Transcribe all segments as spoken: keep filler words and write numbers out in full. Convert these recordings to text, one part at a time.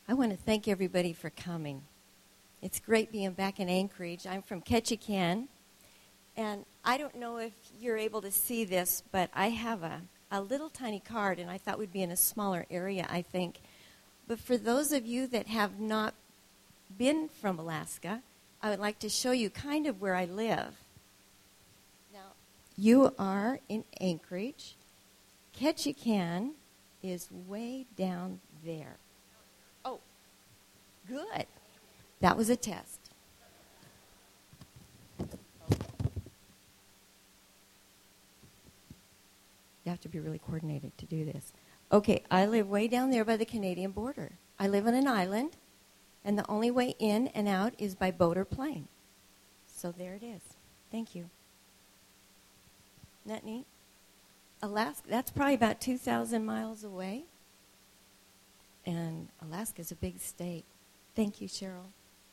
I want to thank everybody for coming. It's great being back in Anchorage. I'm from Ketchikan, and I don't know if you're able to see this, but I have a, a little tiny card, and I thought we'd be in a smaller area, I think. But for those of you that have not been from Alaska, I would like to show you kind of where I live. Now, you are in Anchorage. Ketchikan is way down there. Oh, good. That was a test. You have to be really coordinated to do this. Okay, I live way down there by the Canadian border. I live on an island, and the only way in and out is by boat or plane. So there it is. Thank you. Isn't that neat? Alaska, that's probably about two thousand miles away. And Alaska's a big state. Thank you, Cheryl.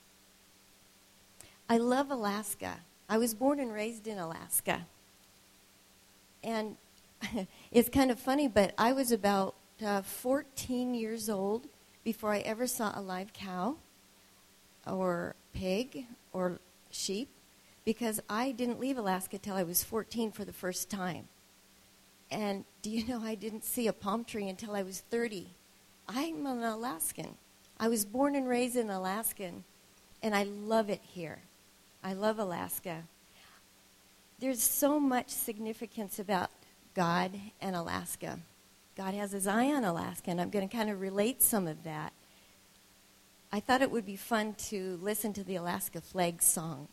I love Alaska. I was born and raised in Alaska. And it's kind of funny, but I was about uh, fourteen years old before I ever saw a live cow or pig or sheep, because I didn't leave Alaska till I was fourteen for the first time. And do you know I didn't see a palm tree until I was thirty? I'm an Alaskan. I was born and raised in Alaskan, and I love it here. I love Alaska. There's so much significance about God and Alaska. God has his eye on Alaska, and I'm going to kind of relate some of that. I thought it would be fun to listen to the Alaska flag song.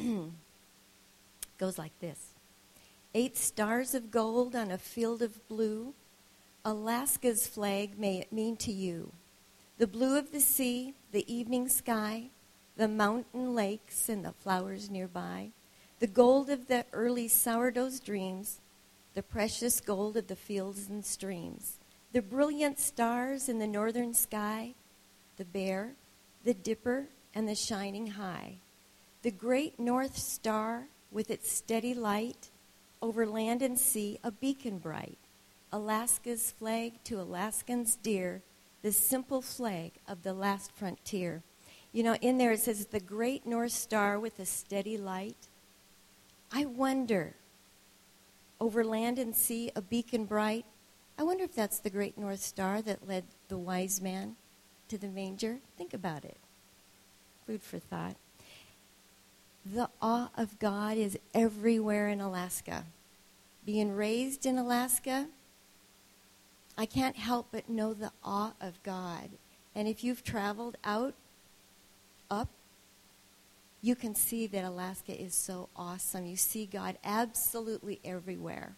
Goes like this. Eight stars of gold on a field of blue, Alaska's flag may it mean to you. The blue of the sea, the evening sky, the mountain lakes and the flowers nearby, the gold of the early sourdough's dreams, the precious gold of the fields and streams, the brilliant stars in the northern sky, the bear, the dipper, and the shining high, the great North Star with its steady light, over land and sea a beacon bright, Alaska's flag to Alaskans dear, the simple flag of the last frontier. You know, in there it says the great North Star with a steady light. I wonder, over land and sea a beacon bright, I wonder if that's the great North Star that led the wise man to the manger. Think about it. Food for thought. The awe of God is everywhere in Alaska. Being raised in Alaska, I can't help but know the awe of God. And if you've traveled out, up, you can see that Alaska is so awesome. You see God absolutely everywhere.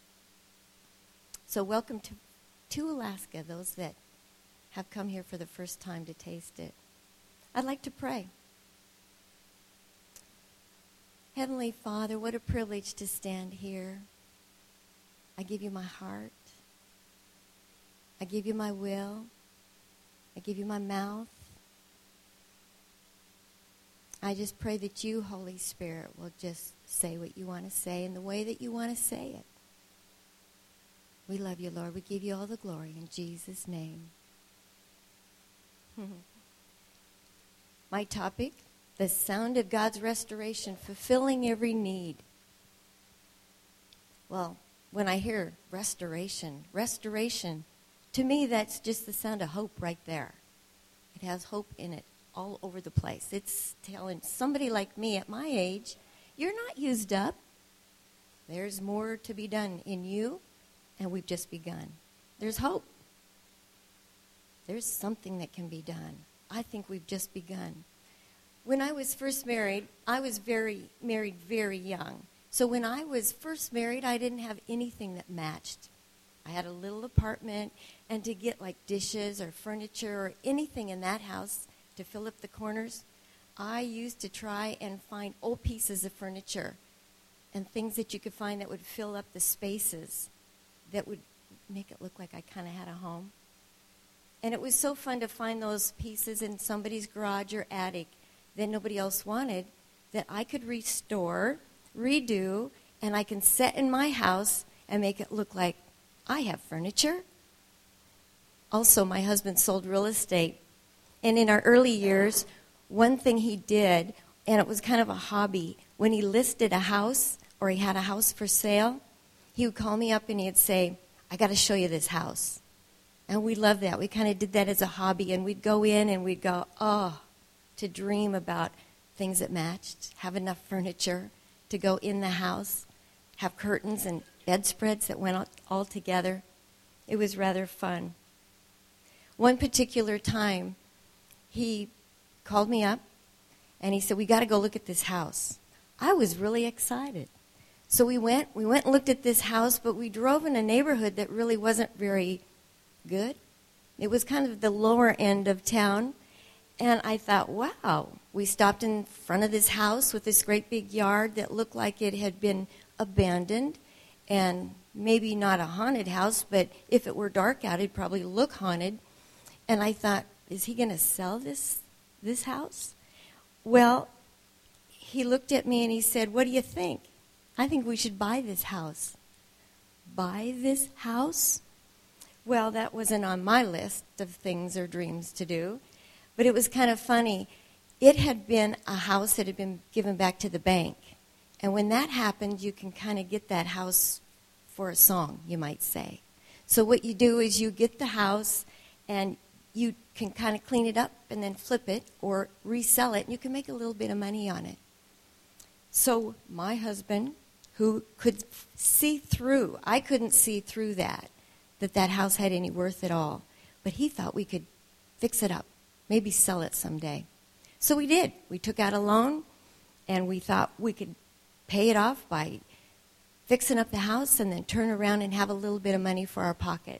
So welcome to, to Alaska, those that have come here for the first time to taste it. I'd like to pray. Heavenly Father, what a privilege to stand here. I give you my heart. I give you my will. I give you my mouth. I just pray that you, Holy Spirit, will just say what you want to say in the way that you want to say it. We love you, Lord. We give you all the glory in Jesus' name. My topic, the sound of God's restoration, fulfilling every need. Well, when I hear restoration, restoration, to me that's just the sound of hope right there. It has hope in it all over the place. It's telling somebody like me at my age, you're not used up. There's more to be done in you, and we've just begun. There's hope. There's something that can be done. I think we've just begun. When I was first married, I was very married very young. So when I was first married, I didn't have anything that matched. I had a little apartment, and to get like dishes or furniture or anything in that house to fill up the corners, I used to try and find old pieces of furniture and things that you could find that would fill up the spaces that would make it look like I kind of had a home. And it was so fun to find those pieces in somebody's garage or attic that nobody else wanted, that I could restore, redo, and I can set in my house and make it look like I have furniture. Also, my husband sold real estate, And in our early years, one thing he did, and it was kind of a hobby, when he listed a house or he had a house for sale, he would call me up and he'd say, I got to show you this house. And we loved that. We kind of did that as a hobby, and we'd go in and we'd go, oh, to dream about things that matched, have enough furniture to go in the house, have curtains and bedspreads that went all, all together. It was rather fun. One particular time, he called me up, and he said, we got to go look at this house. I was really excited. So we went, we went and looked at this house, but we drove in a neighborhood that really wasn't very good. It was kind of the lower end of town. And I thought, wow. We stopped in front of this house with this great big yard that looked like it had been abandoned. And maybe not a haunted house, but if it were dark out, it'd probably look haunted. And I thought, is he going to sell this this house? Well, he looked at me and he said, what do you think? I think we should buy this house. Buy this house? Well, that wasn't on my list of things or dreams to do. But it was kind of funny. It had been a house that had been given back to the bank. And when that happened, you can kind of get that house for a song, you might say. So what you do is you get the house and you can kind of clean it up and then flip it or resell it, and you can make a little bit of money on it. So my husband, who could see through, I couldn't see through that, that that house had any worth at all. But he thought we could fix it up, maybe sell it someday. So we did. We took out a loan, and we thought we could pay it off by fixing up the house and then turn around and have a little bit of money for our pocket.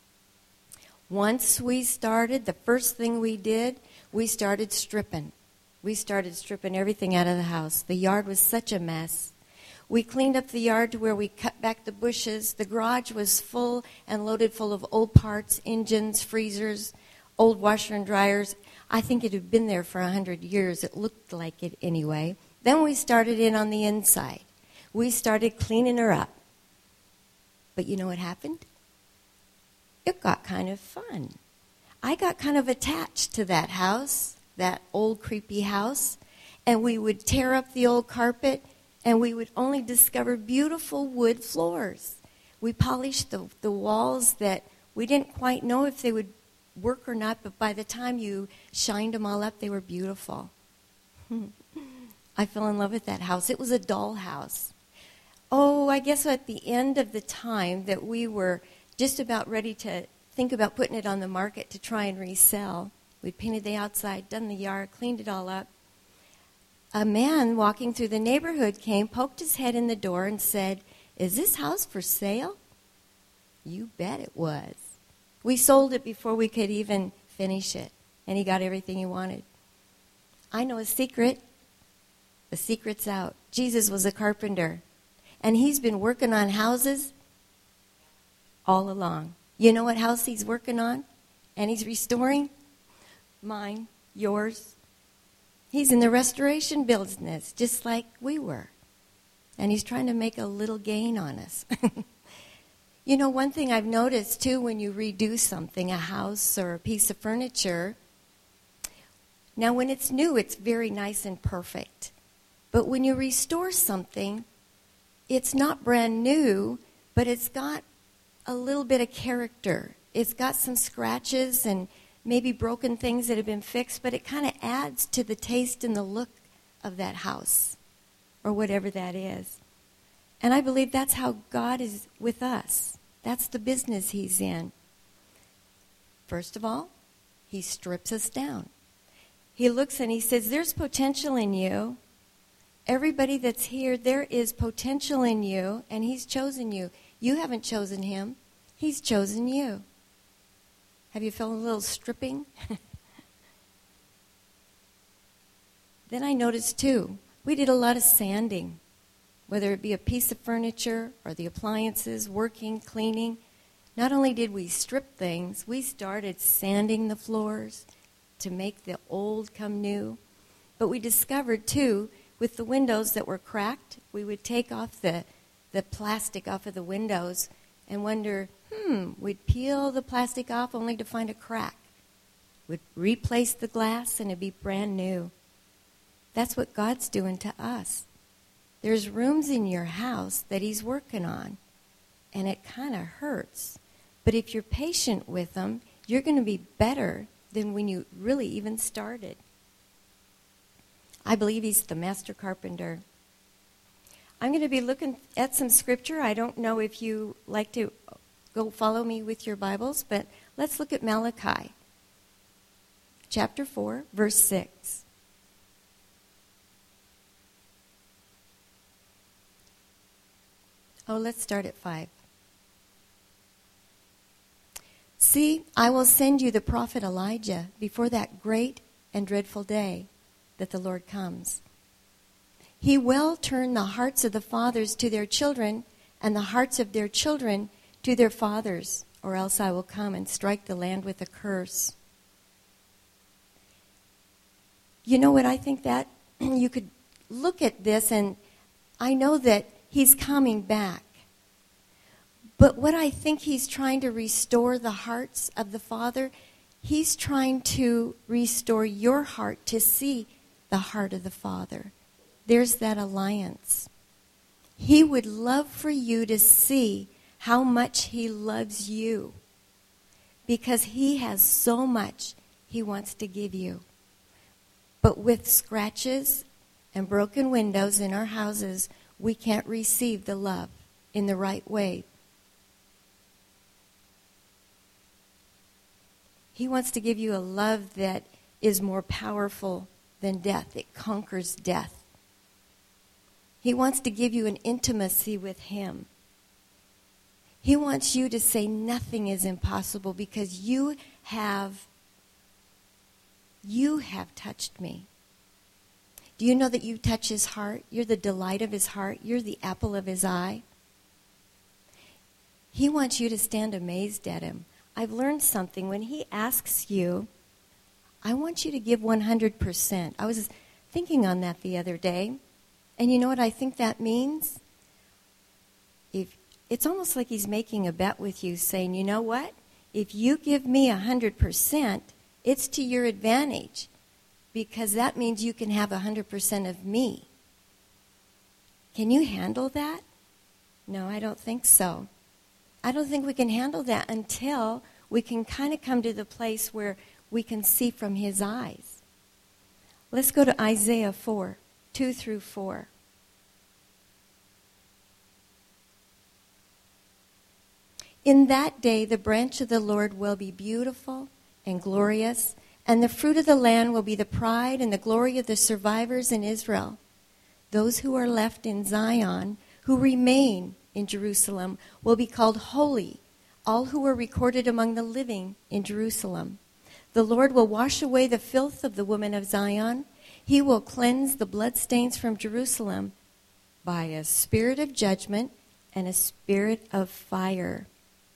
Once we started, the first thing we did, we started stripping. We started stripping everything out of the house. The yard was such a mess. We cleaned up the yard to where we cut back the bushes. The garage was full and loaded full of old parts, engines, freezers, old washer and dryers. I think it had been there for a hundred years. It looked like it anyway. Then we started in on the inside. We started cleaning her up. But you know what happened? It got kind of fun. I got kind of attached to that house, that old creepy house, and we would tear up the old carpet, and we would only discover beautiful wood floors. We polished the, the walls that we didn't quite know if they would work or not, but by the time you shined them all up, they were beautiful. I fell in love with that house. It was a doll house. Oh, I guess at the end of the time that we were just about ready to think about putting it on the market to try and resell, we'd painted the outside, done the yard, cleaned it all up. A man walking through the neighborhood came, poked his head in the door, and said, "Is this house for sale?" You bet it was. We sold it before we could even finish it, and he got everything he wanted. I know a secret. The secret's out. Jesus was a carpenter, and he's been working on houses all along. You know what house he's working on and he's restoring? Mine, yours. He's in the restoration business, just like we were. And he's trying to make a little gain on us. You know, one thing I've noticed, too, when you redo something, a house or a piece of furniture, now when it's new, it's very nice and perfect. But when you restore something, it's not brand new, but it's got a little bit of character. It's got some scratches and maybe broken things that have been fixed, but it kind of adds to the taste and the look of that house or whatever that is. And I believe that's how God is with us. That's the business he's in. First of all, he strips us down. He looks and he says, there's potential in you. Everybody that's here, there is potential in you, and he's chosen you. You haven't chosen him. He's chosen you. Have you felt a little stripping? Then I noticed, too, we did a lot of sanding, whether it be a piece of furniture or the appliances, working, cleaning. Not only did we strip things, we started sanding the floors to make the old come new. But we discovered, too, with the windows that were cracked, we would take off the, the plastic off of the windows and wonder, hmm, we'd peel the plastic off only to find a crack. would replace the glass and it'd be brand new. That's what God's doing to us. There's rooms in your house that he's working on, and it kind of hurts. But if you're patient with them, you're going to be better than when you really even started. I believe he's the master carpenter. I'm going to be looking at some scripture. I don't know if you like to go follow me with your Bibles, but let's look at Malachi, chapter four, verse six. Oh, let's start at five. See, I will send you the prophet Elijah before that great and dreadful day that the Lord comes. He will turn the hearts of the fathers to their children and the hearts of their children to their fathers, or else I will come and strike the land with a curse. You know what I think that? You could look at this, and I know that he's coming back. But what I think he's trying to restore the hearts of the Father, he's trying to restore your heart to see the heart of the Father. There's that alliance. He would love for you to see how much he loves you, because he has so much he wants to give you. But with scratches and broken windows in our houses, we can't receive the love in the right way. He wants to give you a love that is more powerful than death. It conquers death. He wants to give you an intimacy with him. He wants you to say nothing is impossible because you have, you have touched me. Do you know that you touch his heart? You're the delight of his heart. You're the apple of his eye. He wants you to stand amazed at him. I've learned something. When he asks you, I want you to give one hundred percent. I was thinking on that the other day. And you know what I think that means? If it's almost like he's making a bet with you, saying, you know what? If you give me one hundred percent, it's to your advantage, because that means you can have one hundred percent of me. Can you handle that? No, I don't think so. I don't think we can handle that until we can kind of come to the place where we can see from his eyes. Let's go to Isaiah four, two through four. In that day, the branch of the Lord will be beautiful and glorious, and the fruit of the land will be the pride and the glory of the survivors in Israel. Those who are left in Zion, who remain in Jerusalem, will be called holy, all who are recorded among the living in Jerusalem. The Lord will wash away the filth of the women of Zion. He will cleanse the bloodstains from Jerusalem by a spirit of judgment and a spirit of fire.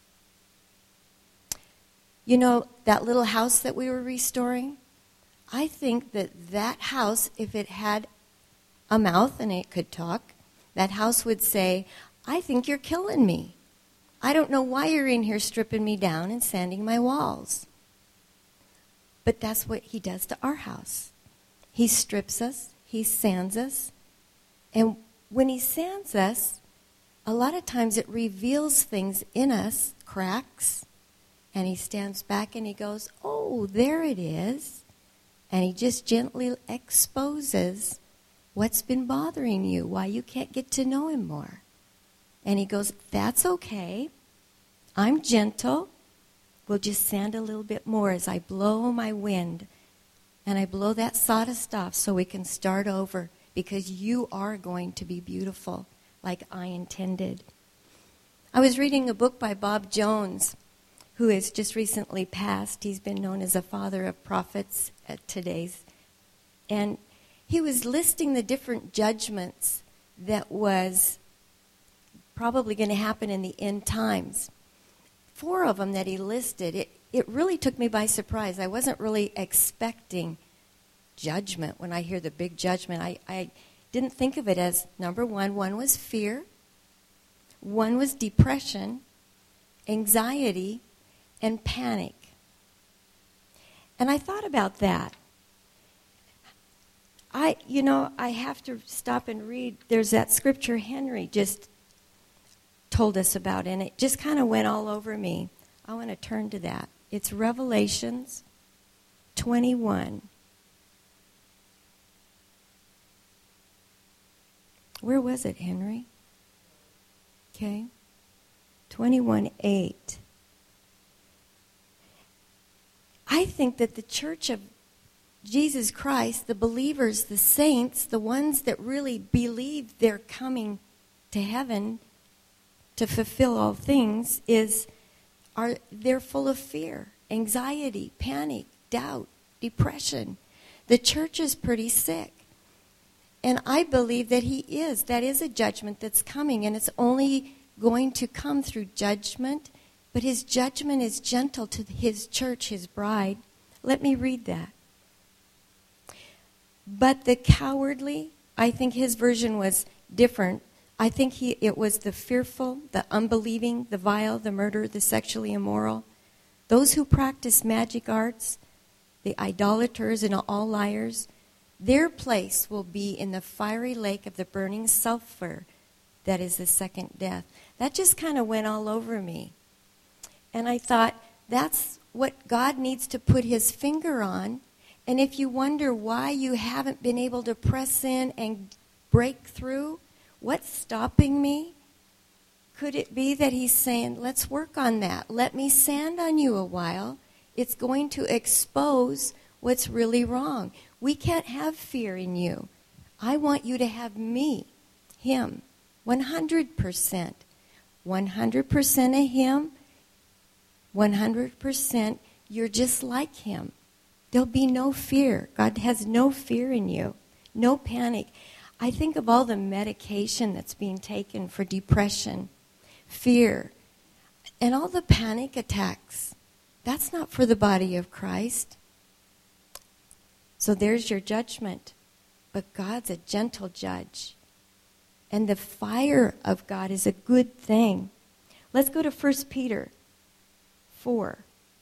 You know, that little house that we were restoring? I think that that house, if it had a mouth and it could talk, that house would say, I think you're killing me. I don't know why you're in here stripping me down and sanding my walls. But that's what he does to our house. He strips us, he sands us, and when he sands us, a lot of times it reveals things in us, cracks, and he stands back and he goes, oh, there it is. And he just gently exposes what's been bothering you, why you can't get to know him more. And he goes, that's okay. I'm gentle. We'll just sand a little bit more as I blow my wind. And I blow that sawdust off so we can start over, because you are going to be beautiful like I intended. I was reading a book by Bob Jones, who has just recently passed. He's been known as a father of prophets at today's. And he was listing the different judgments that was probably going to happen in the end times. Four of them that he listed, it, it really took me by surprise. I wasn't really expecting judgment when I hear the big judgment. I, I didn't think of it as, number one, one was fear, one was depression, anxiety, and panic. And I thought about that. I, you know, I have to stop and read. There's that scripture Henry just told us about, and it just kind of went all over me. I want to turn to that. It's Revelations twenty-one. Where was it, Henry? Okay. twenty-one eight. I think that the church of Jesus Christ, the believers, the saints, the ones that really believe they're coming to heaven to fulfill all things, is are they're full of fear, anxiety, panic, doubt, depression. The church is pretty sick. And I believe that he is. That is a judgment that's coming, and it's only going to come through judgment. But his judgment is gentle to his church, his bride. Let me read that. But the cowardly, I think his version was different. I think he it was the fearful, the unbelieving, the vile, the murderer, the sexually immoral, those who practice magic arts, the idolaters and all liars. Their place will be in the fiery lake of the burning sulfur that is the second death. That just kind of went all over me. And I thought, that's what God needs to put his finger on. And if you wonder why you haven't been able to press in and break through, what's stopping me? Could it be that he's saying, let's work on that. Let me sand on you a while. It's going to expose what's really wrong. We can't have fear in you. I want you to have me, him, one hundred percent. one hundred percent of him, one hundred percent you're just like him. There'll be no fear. God has no fear in you, no panic. I think of all the medication that's being taken for depression, fear, and all the panic attacks. That's not for the body of Christ. So there's your judgment. But God's a gentle judge. And the fire of God is a good thing. Let's go to First Peter four,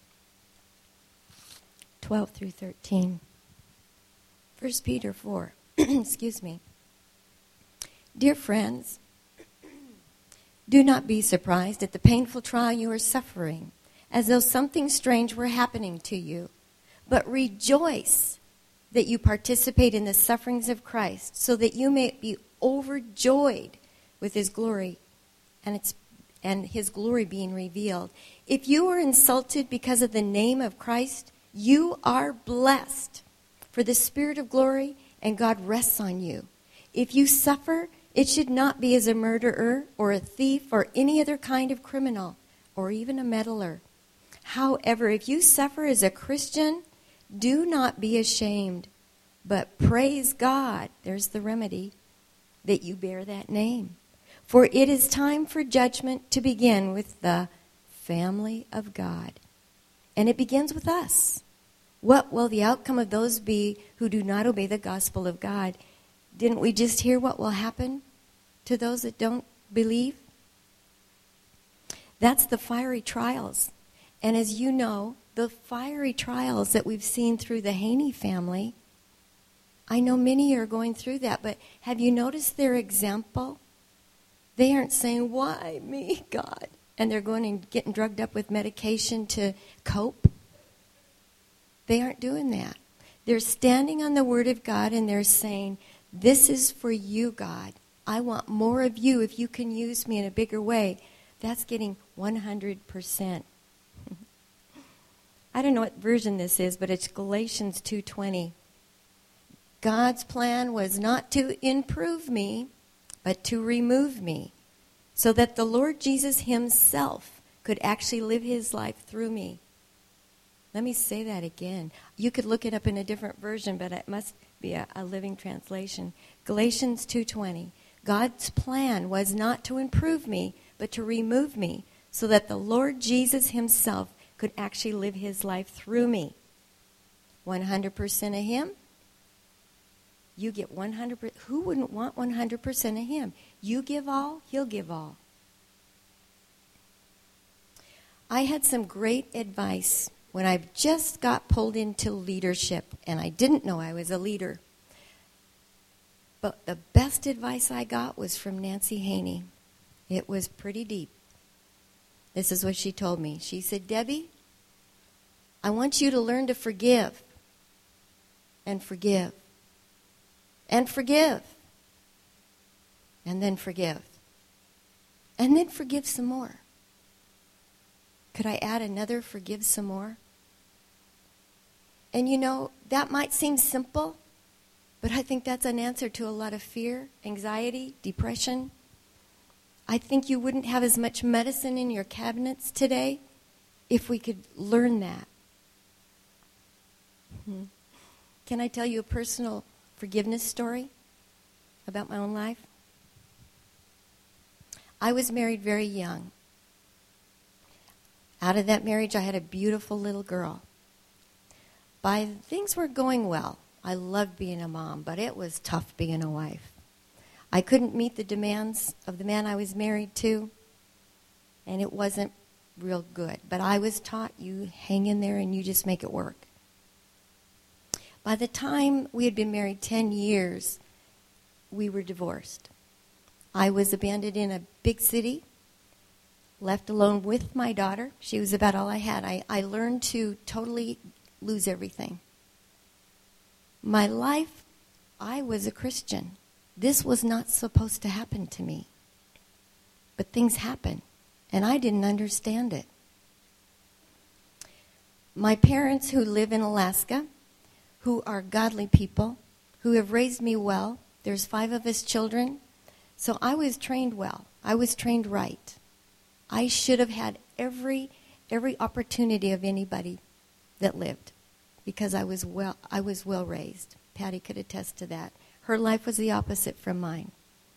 twelve through thirteen. First Peter four. Excuse me. Dear friends, do not be surprised at the painful trial you are suffering, as though something strange were happening to you. But rejoice that you participate in the sufferings of Christ, so that you may be overjoyed with his glory and its and his glory being revealed. If you are insulted because of the name of Christ, you are blessed, for the Spirit of glory and God rests on you. If you suffer, it should not be as a murderer or a thief or any other kind of criminal or even a meddler. However, if you suffer as a Christian, do not be ashamed, but praise God, there's the remedy, that you bear that name. For it is time for judgment to begin with the family of God. And it begins with us. What will the outcome of those be who do not obey the gospel of God? Didn't we just hear what will happen to those that don't believe? That's the fiery trials. And as you know, the fiery trials that we've seen through the Haney family, I know many are going through that, but have you noticed their example? They aren't saying, why me, God? And they're going and getting drugged up with medication to cope. They aren't doing that. They're standing on the Word of God and they're saying, this is for you, God. I want more of you if you can use me in a bigger way. That's getting one hundred percent. I don't know what version this is, but it's Galatians two twenty. God's plan was not to improve me, but to remove me, so that the Lord Jesus himself could actually live his life through me. Let me say that again. You could look it up in a different version, but it must be a, a living translation. Galatians two twenty. God's plan was not to improve me, but to remove me, so that the Lord Jesus himself could actually live his life through me. one hundred percent of him, you get one hundred percent. Who wouldn't want one hundred percent of him? You give all, he'll give all. I had some great advice when I just got pulled into leadership, and I didn't know I was a leader. But the best advice I got was from Nancy Haney. It was pretty deep. This is what she told me. She said, Debbie, I want you to learn to forgive and forgive and forgive and then forgive and then forgive some more. Could I add another forgive some more? And you know, that might seem simple, but I think that's an answer to a lot of fear, anxiety, depression. I think you wouldn't have as much medicine in your cabinets today if we could learn that. Mm-hmm. Can I tell you a personal forgiveness story about my own life? I was married very young. Out of that marriage, I had a beautiful little girl. By things were going well. I loved being a mom, but it was tough being a wife. I couldn't meet the demands of the man I was married to, and it wasn't real good. But I was taught, you hang in there and you just make it work. By the time we had been married ten years, we were divorced. I was abandoned in a big city, left alone with my daughter. She was about all I had. I, I learned to totally lose everything. My life, I was a Christian. This was not supposed to happen to me. But things happen, and I didn't understand it. My parents, who live in Alaska, who are godly people, who have raised me well, there's five of us children, so I was trained well. I was trained right. I should have had every every opportunity of anybody that lived, because I was well I was well raised. Patty could attest to that. Her life was the opposite from mine.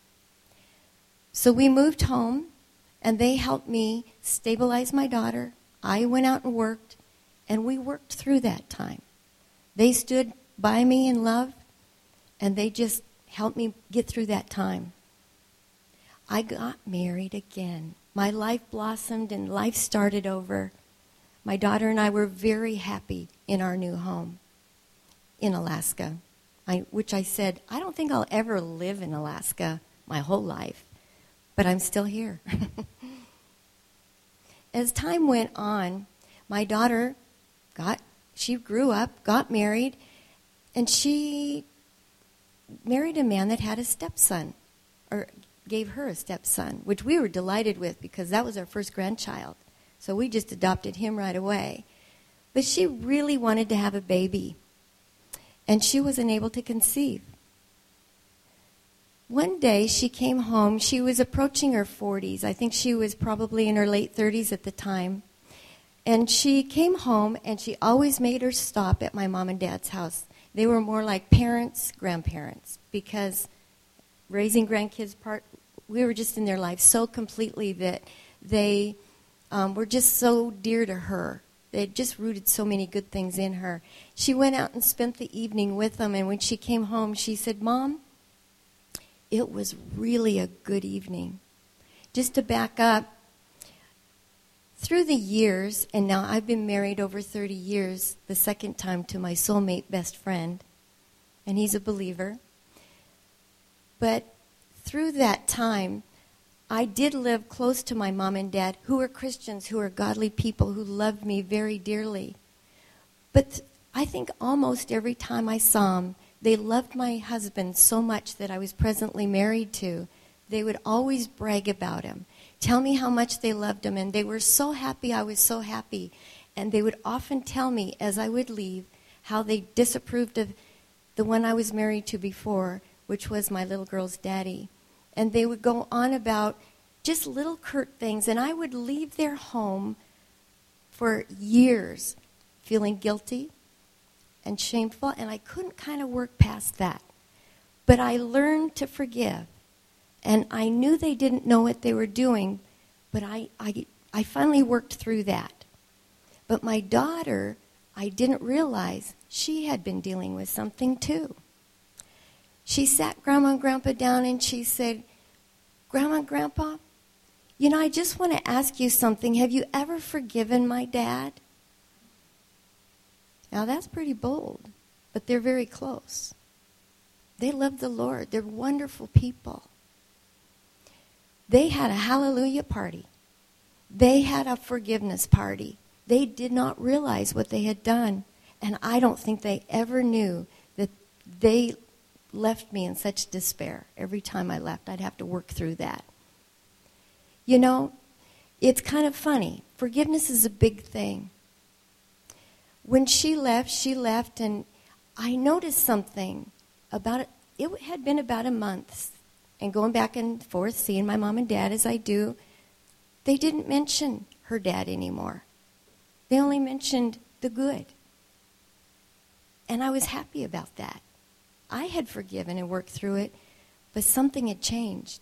So we moved home, and they helped me stabilize my daughter. I went out and worked, and we worked through that time. They stood by me in love, and they just helped me get through that time. I got married again. My life blossomed, and life started over. My daughter and I were very happy in our new home in Alaska. I, which I said, I don't think I'll ever live in Alaska my whole life, but I'm still here. As time went on, my daughter got, she grew up, got married, and she married a man that had a stepson, or gave her a stepson, which we were delighted with because that was our first grandchild. So we just adopted him right away. But she really wanted to have a baby. And she wasn't able to conceive. One day she came home. She was approaching her forties. I think she was probably in her late thirties at the time. And she came home, and she always made her stop at my mom and dad's house. They were more like parents, grandparents, because raising grandkids, part we were just in their life so completely that they um, were just so dear to her. They had just rooted so many good things in her. She went out and spent the evening with them, and when she came home, she said, Mom, it was really a good evening. Just to back up, through the years, and now I've been married over thirty years, the second time to my soulmate best friend, and he's a believer. But through that time, I did live close to my mom and dad, who were Christians, who were godly people, who loved me very dearly. But I think almost every time I saw them, they loved my husband so much that I was presently married to. They would always brag about him, tell me how much they loved him, and they were so happy I was so happy. And they would often tell me as I would leave how they disapproved of the one I was married to before, which was my little girl's daddy. And they would go on about just little curt things, and I would leave their home for years feeling guilty and shameful, and I couldn't kind of work past that. But I learned to forgive, and I knew they didn't know what they were doing, but I, I, I finally worked through that. But my daughter, I didn't realize she had been dealing with something too. She sat Grandma and Grandpa down and she said, Grandma and Grandpa, you know, I just want to ask you something. Have you ever forgiven my dad? Now that's pretty bold, but they're very close. They love the Lord. They're wonderful people. They had a hallelujah party. They had a forgiveness party. They did not realize what they had done. And I don't think they ever knew that they left me in such despair. Every time I left, I'd have to work through that. You know, it's kind of funny. Forgiveness is a big thing. When she left, she left, and I noticed something about it. It had been about a month, and going back and forth, seeing my mom and dad as I do, they didn't mention her dad anymore. They only mentioned the good. And I was happy about that. I had forgiven and worked through it, but something had changed.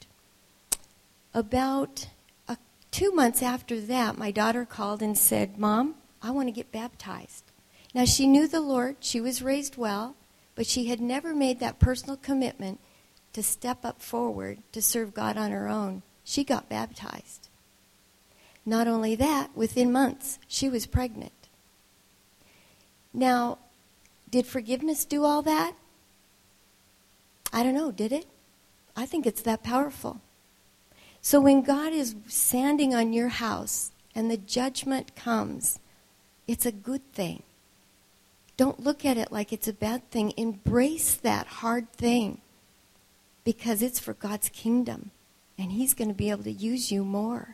About uh, two months after that, my daughter called and said, "Mom, I want to get baptized." Now, she knew the Lord. She was raised well, but she had never made that personal commitment to step up forward to serve God on her own. She got baptized. Not only that, within months, she was pregnant. Now, did forgiveness do all that? I don't know, did it? I think it's that powerful. So when God is sanding on your house and the judgment comes, it's a good thing. Don't look at it like it's a bad thing. Embrace that hard thing because it's for God's kingdom, and He's going to be able to use you more.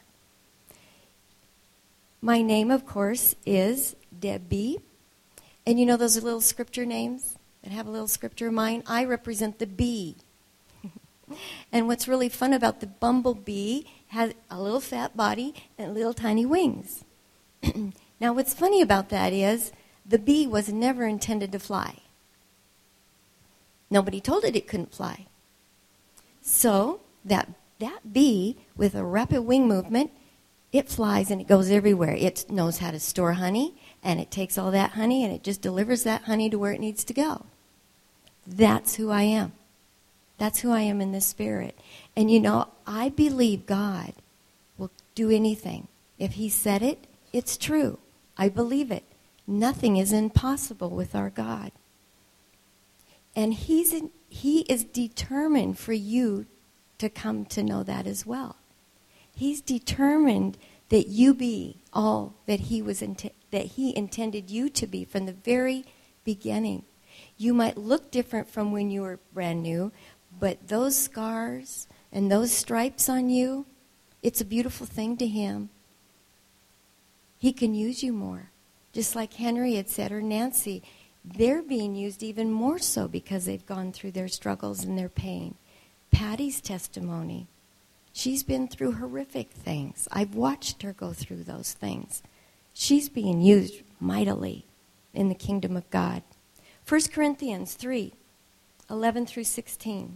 My name, of course, is Debbie. And you know those little scripture names that have a little scripture of mine? I represent the bee. And what's really fun about the bumblebee has a little fat body and little tiny wings. Now, what's funny about that is the bee was never intended to fly. Nobody told it it couldn't fly. So that that bee, with a rapid wing movement, it flies and it goes everywhere. It knows how to store honey, and it takes all that honey and it just delivers that honey to where it needs to go. That's who I am. That's who I am in the spirit. And you know, I believe God will do anything. If He said it, it's true. I believe it. Nothing is impossible with our God. And he's in, He is determined for you to come to know that as well. He's determined that you be all that he was int- that he intended you to be from the very beginning. You might look different from when you were brand new, but those scars and those stripes on you, it's a beautiful thing to Him. He can use you more. Just like Henry had said, or Nancy, they're being used even more so because they've gone through their struggles and their pain. Patty's testimony. She's been through horrific things. I've watched her go through those things. She's being used mightily in the kingdom of God. First Corinthians three, eleven through sixteen.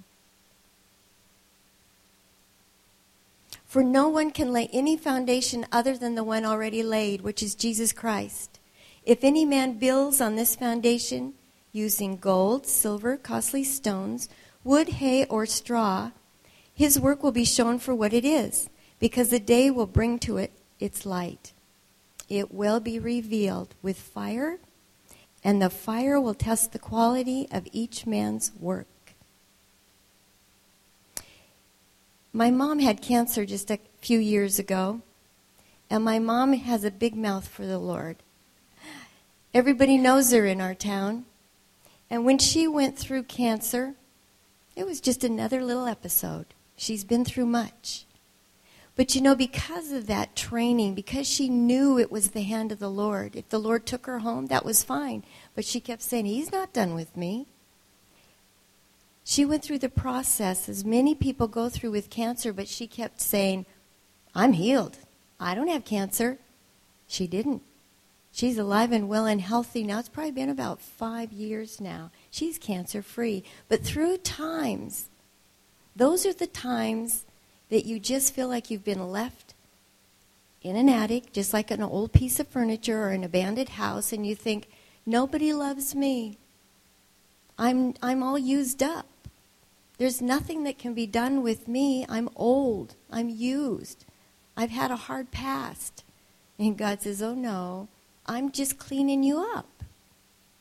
For no one can lay any foundation other than the one already laid, which is Jesus Christ. If any man builds on this foundation using gold, silver, costly stones, wood, hay, or straw, his work will be shown for what it is, because the day will bring to it its light. It will be revealed with fire, and the fire will test the quality of each man's work. My mom had cancer just a few years ago, and my mom has a big mouth for the Lord. Everybody knows her in our town. And when she went through cancer, it was just another little episode. She's been through much. But you know, because of that training, because she knew it was the hand of the Lord, if the Lord took her home, that was fine. But she kept saying, He's not done with me. She went through the process, as many people go through with cancer, but she kept saying, I'm healed. I don't have cancer. She didn't. She's alive and well and healthy now. It's probably been about five years now. She's cancer-free. But through times, those are the times that you just feel like you've been left in an attic, just like an old piece of furniture or an abandoned house, and you think, nobody loves me. I'm I'm all used up. There's nothing that can be done with me. I'm old. I'm used. I've had a hard past. And God says, oh no, I'm just cleaning you up.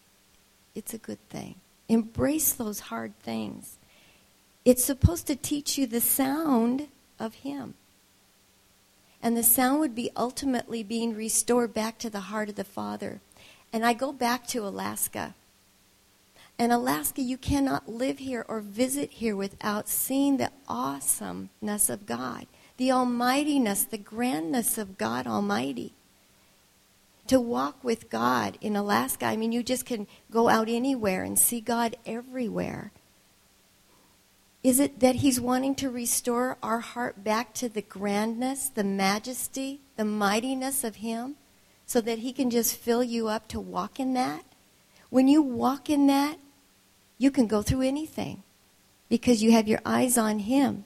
It's a good thing. Embrace those hard things. It's supposed to teach you the sound of Him. And the sound would be ultimately being restored back to the heart of the Father. And I go back to Alaska. And Alaska, you cannot live here or visit here without seeing the awesomeness of God, the almightiness, the grandness of God Almighty. To walk with God in Alaska, I mean, you just can go out anywhere and see God everywhere. Is it that He's wanting to restore our heart back to the grandness, the majesty, the mightiness of Him, so that He can just fill you up to walk in that? When you walk in that, you can go through anything because you have your eyes on Him.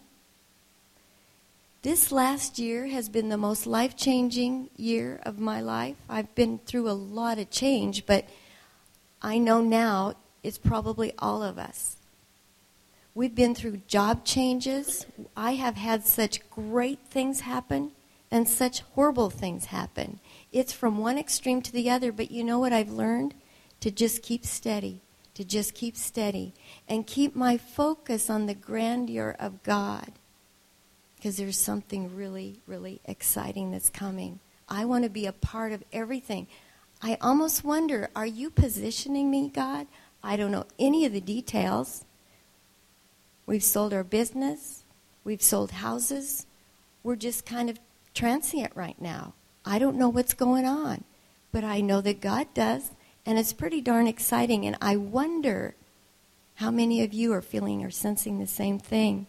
This last year has been the most life-changing year of my life. I've been through a lot of change, but I know now it's probably all of us. We've been through job changes. I have had such great things happen and such horrible things happen. It's from one extreme to the other, but you know what I've learned? To just keep steady, to just keep steady, and keep my focus on the grandeur of God. Because there's something really, really exciting that's coming. I want to be a part of everything. I almost wonder, are you positioning me, God? I don't know any of the details. We've sold our business. We've sold houses. We're just kind of transient right now. I don't know what's going on. But I know that God does. And it's pretty darn exciting. And I wonder how many of you are feeling or sensing the same thing.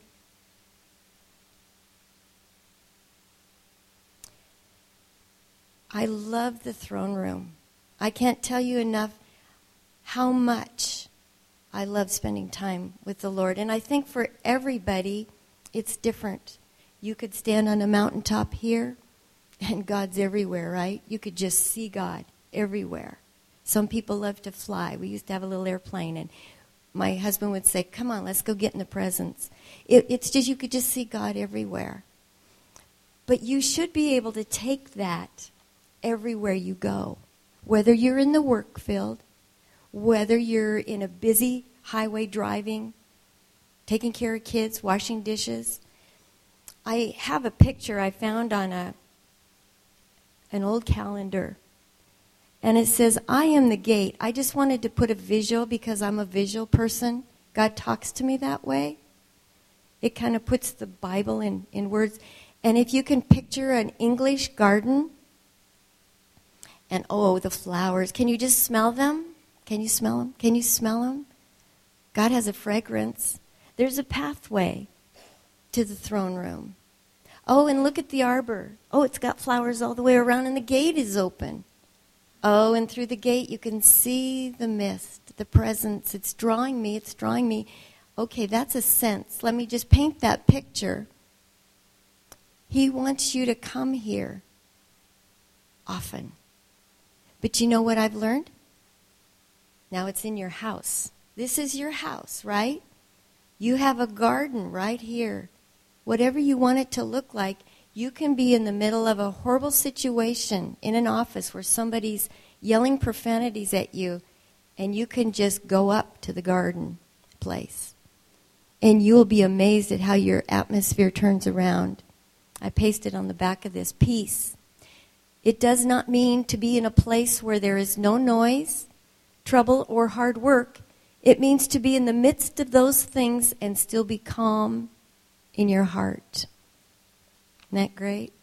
I love the throne room. I can't tell you enough how much I love spending time with the Lord. And I think for everybody, it's different. You could stand on a mountaintop here, and God's everywhere, right? You could just see God everywhere. Some people love to fly. We used to have a little airplane, and my husband would say, come on, let's go get in the presence. It, it's just, you could just see God everywhere. But you should be able to take that everywhere you go, whether you're in the work field, whether you're in a busy highway driving, taking care of kids, washing dishes. I have a picture I found on a an old calendar, and it says, I am the gate. I just wanted to put a visual because I'm a visual person. God talks to me that way. It kind of puts the Bible in, in words. And if you can picture an English garden, and oh, the flowers. Can you just smell them? Can you smell them? Can you smell them? God has a fragrance. There's a pathway to the throne room. Oh, and look at the arbor. Oh, it's got flowers all the way around, and the gate is open. Oh, and through the gate you can see the mist, the presence. It's drawing me. It's drawing me. Okay, that's a sense. Let me just paint that picture. He wants you to come here often. But you know what I've learned? Now it's in your house. This is your house, right? You have a garden right here. Whatever you want it to look like, you can be in the middle of a horrible situation in an office where somebody's yelling profanities at you, and you can just go up to the garden place. And you'll be amazed at how your atmosphere turns around. I pasted on the back of this peace. It does not mean to be in a place where there is no noise, trouble, or hard work. It means to be in the midst of those things and still be calm in your heart. Isn't that great?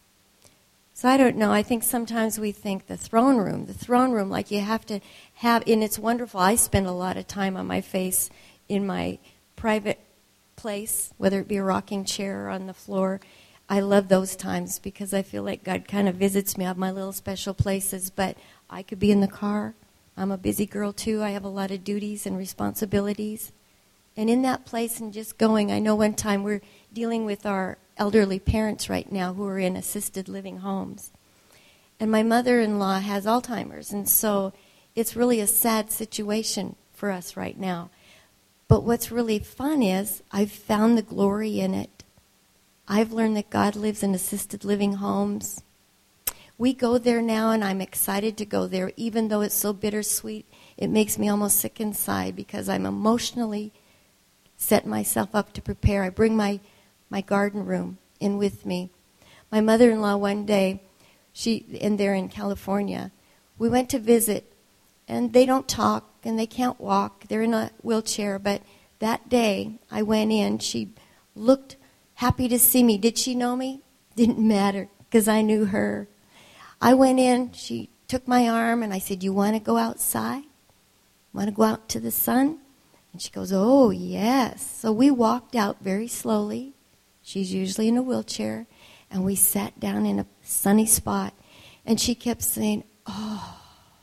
So I don't know. I think sometimes we think the throne room, the throne room, like you have to have, and it's wonderful. I spend a lot of time on my face in my private place, whether it be a rocking chair or on the floor. I love those times because I feel like God kind of visits me. I have my little special places, but I could be in the car. I'm a busy girl too. I have a lot of duties and responsibilities. And in that place and just going, I know one time we're dealing with our elderly parents right now who are in assisted living homes. And my mother-in-law has Alzheimer's, and so it's really a sad situation for us right now. But what's really fun is I've found the glory in it. I've learned that God lives in assisted living homes. We go there now, and I'm excited to go there, even though it's so bittersweet. it makes me almost sick inside because I'm emotionally setting myself up to prepare. I bring my, my garden room in with me. My mother-in-law one day, she and they're in California, we went to visit, and they don't talk, and they can't walk. They're in a wheelchair, but that day I went in. She looked happy to see me. Did she know me? Didn't matter, because I knew her. I went in, she took my arm, and I said, you want to go outside? Want to go out to the sun? And she goes, oh, yes. So we walked out very slowly. She's usually in a wheelchair. And we sat down in a sunny spot. And she kept saying, oh.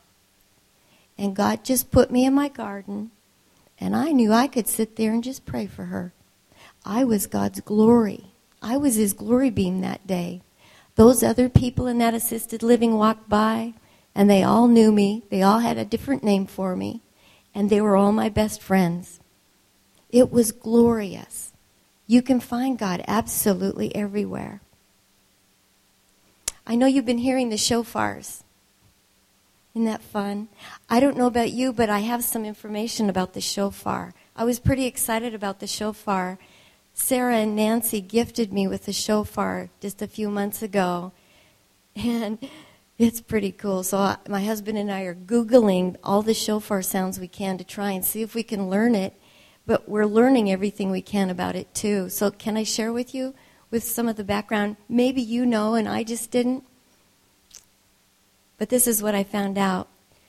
And God just put me in my garden. And I knew I could sit there and just pray for her. I was God's glory. I was his glory beam that day. Those other people in that assisted living walked by, and they all knew me. They all had a different name for me. And they were all my best friends. It was glorious. You can find God absolutely everywhere. I know you've been hearing the shofars. Isn't that fun? I don't know about you, but I have some information about the shofar. I was pretty excited about the shofar. Sarah and Nancy gifted me with the shofar just a few months ago. And it's pretty cool. So I, my husband and I are Googling all the shofar sounds we can to try and see if we can learn it. But we're learning everything we can about it, too. So can I share with you with some of the background? Maybe you know and I just didn't. But this is what I found out.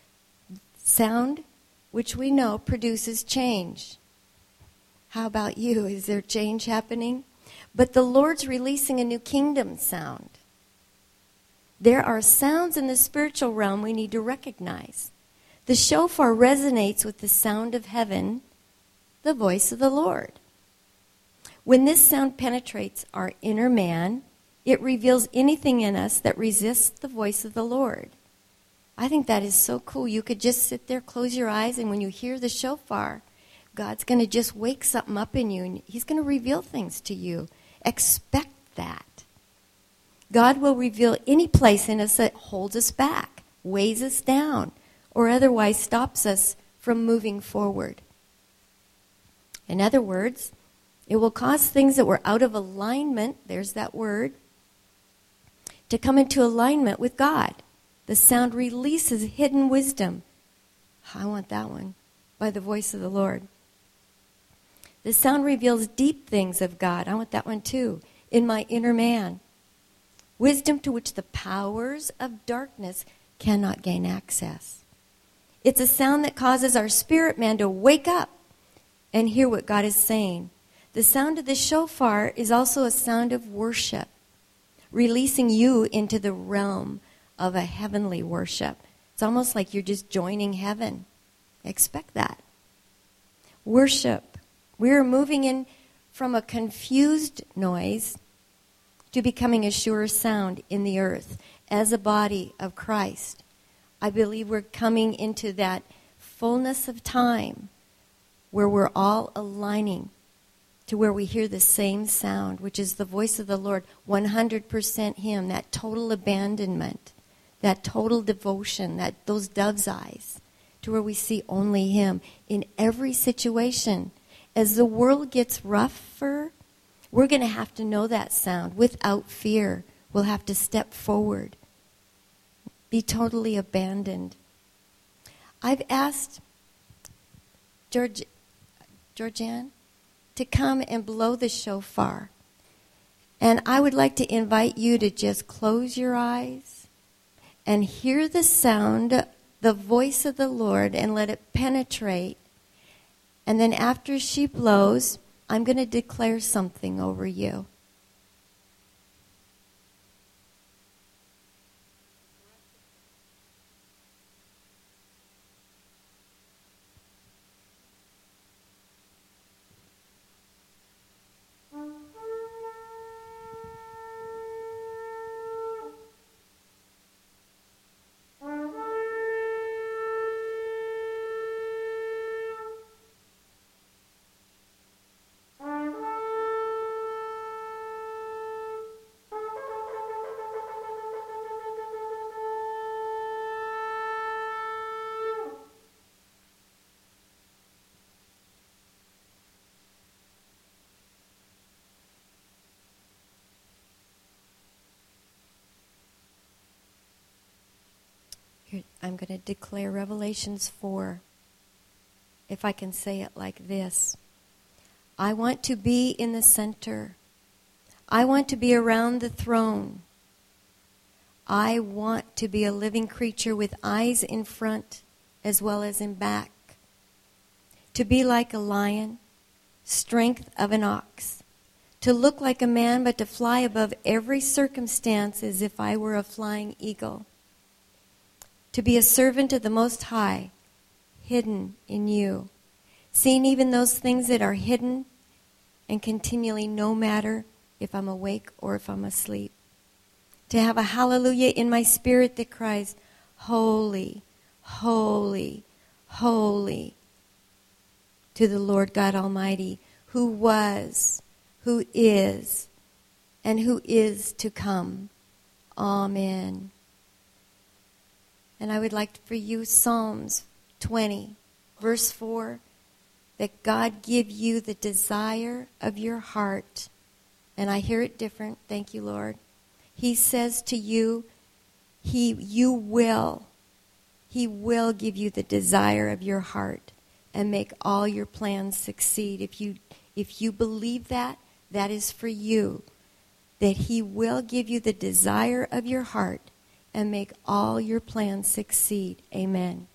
Sound, which we know, produces change. How about you? Is there change happening? But the Lord's releasing a new kingdom sound. There are sounds in the spiritual realm we need to recognize. The shofar resonates with the sound of heaven, the voice of the Lord. When this sound penetrates our inner man, it reveals anything in us that resists the voice of the Lord. I think that is so cool. You could just sit there, close your eyes, and when you hear the shofar, God's going to just wake something up in you, and he's going to reveal things to you. Expect that. God will reveal any place in us that holds us back, weighs us down, or otherwise stops us from moving forward. In other words, it will cause things that were out of alignment, there's that word, to come into alignment with God. The sound releases hidden wisdom. I want that one. By the voice of the Lord. The sound reveals deep things of God. I want that one too. In my inner man. Wisdom to which the powers of darkness cannot gain access. It's a sound that causes our spirit man to wake up and hear what God is saying. The sound of the shofar is also a sound of worship, releasing you into the realm of a heavenly worship. It's almost like you're just joining heaven. Expect that. Worship. We're moving in from a confused noise to becoming a sure sound in the earth as a body of Christ. I believe we're coming into that fullness of time where we're all aligning to where we hear the same sound, which is the voice of the Lord, one hundred percent him, that total abandonment, that total devotion, that those dove's eyes, to where we see only him in every situation. As the world gets rougher, we're going to have to know that sound without fear. We'll have to step forward, be totally abandoned. I've asked George, Georgianne to come and blow the shofar. And I would like to invite you to just close your eyes and hear the sound, the voice of the Lord, and let it penetrate. And then after she blows, I'm going to declare something over you. I'm going to declare Revelations four, if I can say it like this. I want to be in the center. I want to be around the throne. I want to be a living creature with eyes in front as well as in back. To be like a lion, strength of an ox. To look like a man, but to fly above every circumstance as if I were a flying eagle. To be a servant of the Most High, hidden in you. Seeing even those things that are hidden and continually, no matter if I'm awake or if I'm asleep. To have a hallelujah in my spirit that cries, holy, holy, holy, to the Lord God Almighty, who was, who is, and who is to come. Amen. And I would like for you, Psalms twenty, verse four, that God give you the desire of your heart. And I hear it different. Thank you, Lord. He says to you, He, you will, He will give you the desire of your heart and make all your plans succeed. If you, if you believe that, that is for you. That He will give you the desire of your heart and make all your plans succeed. Amen.